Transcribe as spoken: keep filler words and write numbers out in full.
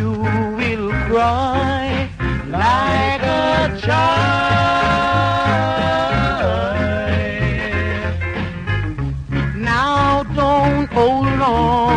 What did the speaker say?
you will cry like a child. Now don't hold on